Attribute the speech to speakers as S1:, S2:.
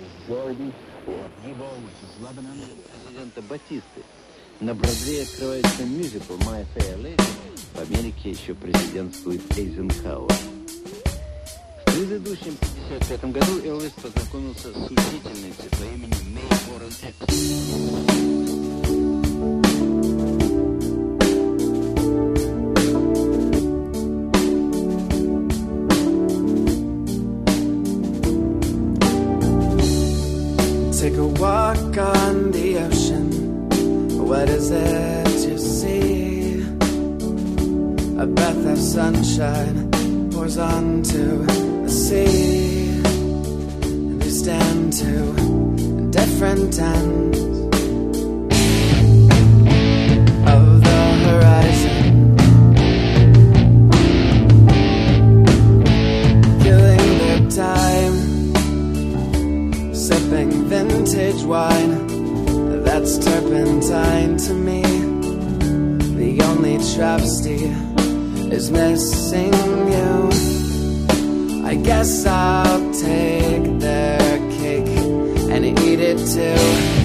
S1: Президента Батисты. На Бродвее открывается мюзикл «My Fair Lady». В Америке еще президентствует Эйзенхауэр. В предыдущем 1955 году Элвис познакомился с учительницей по имени Мэй Уоррен Экс.
S2: Take a walk on the ocean. What is it you see? A breath of sunshine pours onto the sea, and you stand to different ends of the horizon, killing their time, sipping vintage wine. That's turpentine to me. The only travesty is missing you. I guess I'll take their cake and eat it too.